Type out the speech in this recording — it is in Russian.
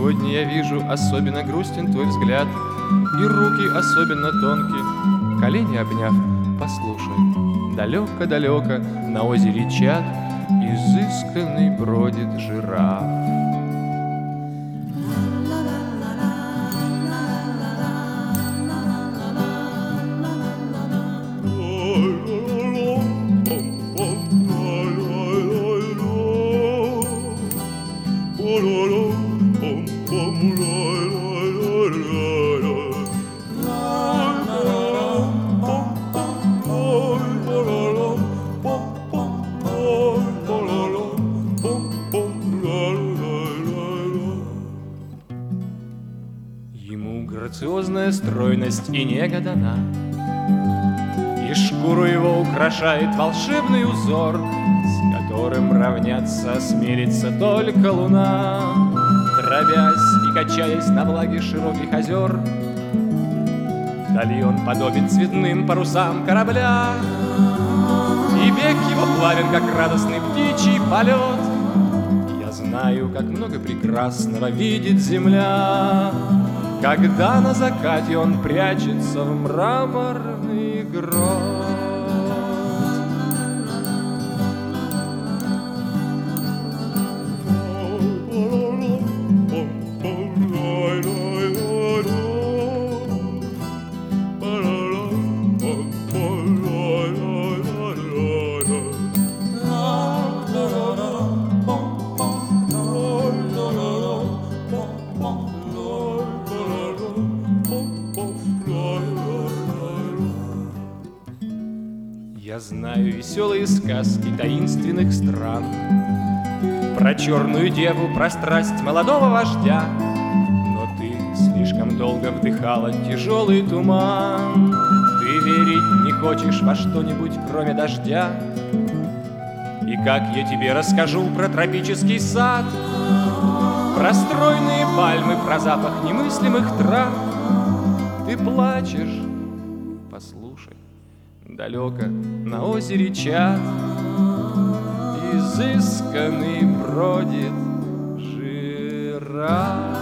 Сегодня я вижу, особенно грустен твой взгляд, и руки особенно тонкие, колени обняв, послушай. Далеко-далеко на озере Чад изысканный бродит жираф. Ему грациозная стройность и нега дана, и шкуру его украшает волшебный узор, с которым равняться осмелится только луна. Дробясь и качаясь на влаге широких озер, вдали он подобен цветным парусам корабля, и бег его плавен, как радостный птичий полет. Я знаю, как много прекрасного видит земля, когда на закате он прячется в мраморный грот. Я знаю веселые сказки таинственных стран, про черную деву, про страсть молодого вождя, но ты слишком долго вдыхала тяжелый туман. Ты верить не хочешь во что-нибудь, кроме дождя. И как я тебе расскажу про тропический сад, про стройные пальмы, про запах немыслимых трав. Ты плачешь, послушай. Далеко на озере Чад изысканный бродит жираф.